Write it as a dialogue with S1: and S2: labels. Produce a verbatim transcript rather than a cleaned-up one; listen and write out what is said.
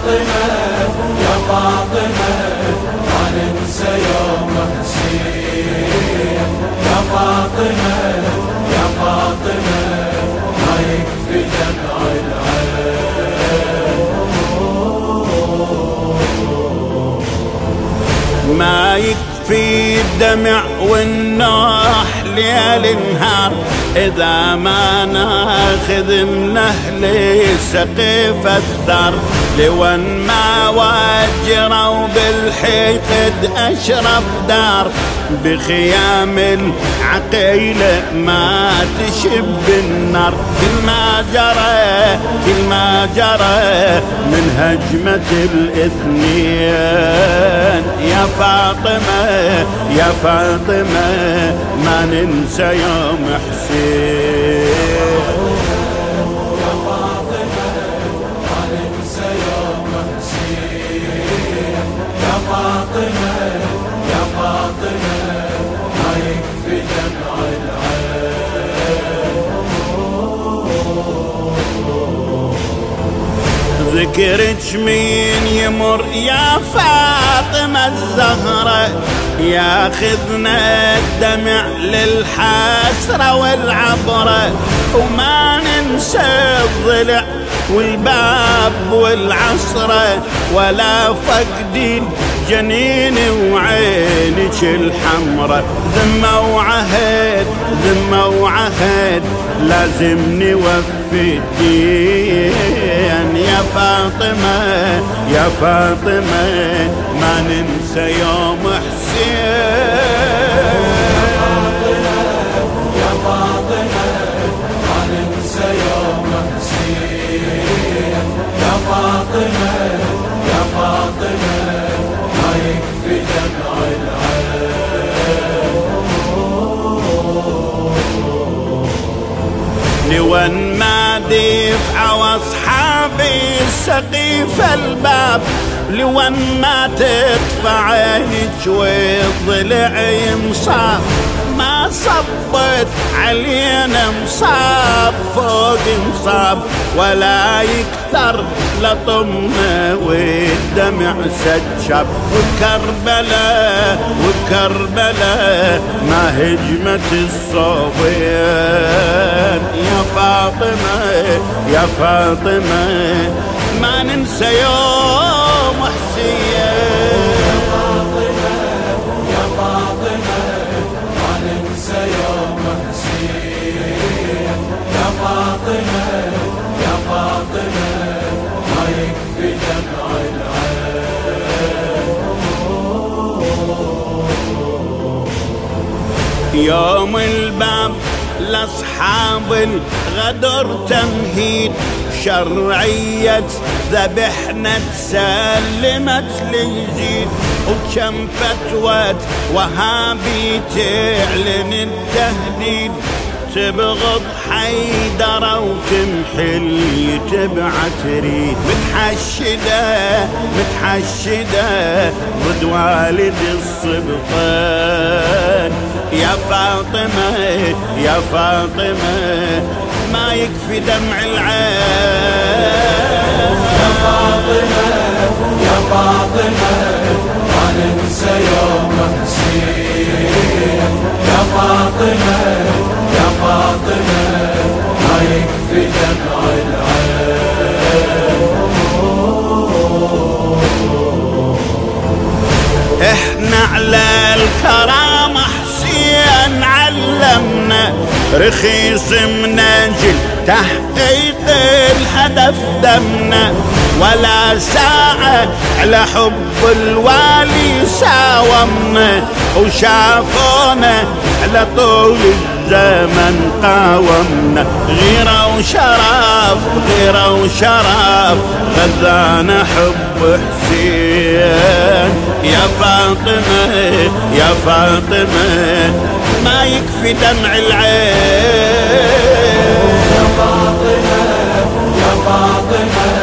S1: فاطمة يا فاطمة ما ننسى يوم حسين. يا فاطمة يا فاطمة ما يكفي دمع العين.
S2: ما يكفي الدمع والنوح ليل نهار إذا ما ناخذ من أهل سقيف الثار. لون ما وجروا بالحقد أشرف دار بخيام العقيلة ما تشب النار. كل ما جرى كل ما جرى من هجمة الاثنين. يا فاطمة يا فاطمة ما ننسى يوم حسين.
S1: يا فاطمة يا فاطمة ما يكفي دمع العين.
S2: ذكرك مين يمر يا فاطمة الزهرة ياخذنا الدمع للحسرة والعبرة. وما ننسى الضلع والباب والعصرة ولا فقدين جنيني وعينك الحمرة. ذمة وعهد ذمة وعهد لازم نوفي الدين. يا فاطمة يا فاطمة ما ننسى يوم حسين.
S1: يا فاطمة ما ننسى يوم حسين. يا فاطمة يا فاطمة ما يكفي دمع العين.
S2: لون ما دفع واصحابي سقيف الباب. لون ما تدفع عينك والضلع يمصاب. ما صبت علينا مصاب فوق مصاب ولا يكثر لطمنا والدمع سجب. وكربلاء وكربلاء ما هجمت الصوبين. يا فاطمة يا فاطمة ما ننسى يوم حسين.
S1: يا فاطمة يا فاطمة ما ننسى يوم حسين. يا فاطمة يا فاطمة ما يكفي دمع العين.
S2: يوم الباب لاصحاب الغدر تمهيد. شرعية ذبحنا تسلمت ليزيد. وكم فتوى وهابي تعلن التهديد. تبغض حيدرة وتمحي اللي تبع تريد. متحشدة متحشدة ضد والد الصبطان. يا فاطمة يا فاطمة ما يكفي دمع العين.
S1: يا فاطمة يا فاطمة ما ننسى يوم حسين. يا فاطمة يا فاطمة ما يكفي دمع العين.
S2: احنا على الكرامة حسين علمنا. رخيص من اجل تحقيق الهدف دمنا. ولا ساعة على حب الوالي ساومنا. وشافونا على طول الزمن قاومنا. غيرة وشرف غيرة وشرف غذانا حب حسين. يا فاطمة يا فاطمة ما يكفي دمع العين.
S1: يا فاطمة يا فاطمة